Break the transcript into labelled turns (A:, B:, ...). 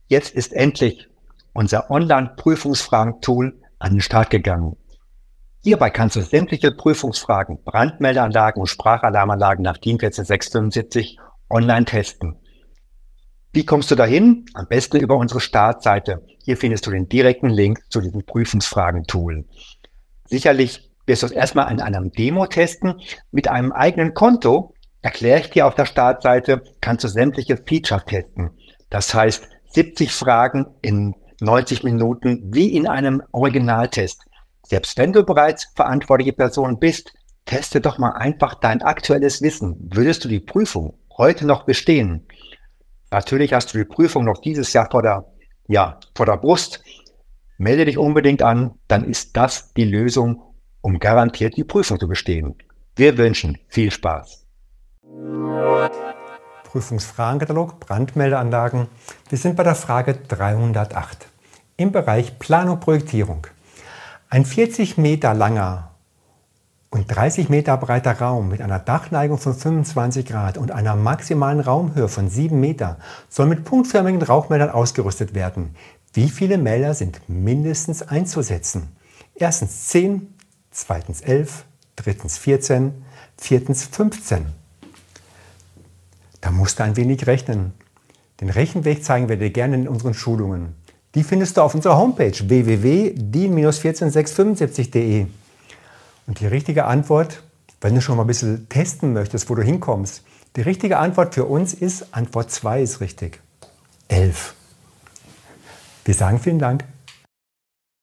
A: Jetzt ist endlich unser Online-Prüfungsfragen-Tool an den Start gegangen. Hierbei kannst du sämtliche Prüfungsfragen, Brandmeldeanlagen und Sprachalarmanlagen nach DIN 14675 online testen. Wie kommst du dahin? Am besten über unsere Startseite. Hier findest du den direkten Link zu diesem Prüfungsfragen-Tool. Sicherlich wirst du es erstmal in einem Demo testen. Mit einem eigenen Konto, erkläre ich dir auf der Startseite, kannst du sämtliche Features testen. Das heißt, 70 Fragen in 90 Minuten wie in einem Originaltest. Selbst wenn du bereits verantwortliche Person bist, teste doch mal einfach dein aktuelles Wissen. Würdest du die Prüfung heute noch bestehen? Natürlich hast du die Prüfung noch dieses Jahr vor der Brust. Melde dich unbedingt an, dann ist das die Lösung, um garantiert die Prüfung zu bestehen. Wir wünschen viel Spaß.
B: Prüfungsfragenkatalog, Brandmeldeanlagen. Wir sind bei der Frage 308 im Bereich Planung, Projektierung. Ein 40 Meter langer und 30 Meter breiter Raum mit einer Dachneigung von 25 Grad und einer maximalen Raumhöhe von 7 Meter soll mit punktförmigen Rauchmeldern ausgerüstet werden. Wie viele Melder sind mindestens einzusetzen? Erstens 10, zweitens 11, drittens 14, viertens 15. Da musst du ein wenig rechnen. Den Rechenweg zeigen wir dir gerne in unseren Schulungen. Die findest du auf unserer Homepage www.din-14675.de. Und die richtige Antwort, wenn du schon mal ein bisschen testen möchtest, wo du hinkommst, die richtige Antwort für uns ist, Antwort 2 ist richtig. 11. Wir sagen vielen Dank.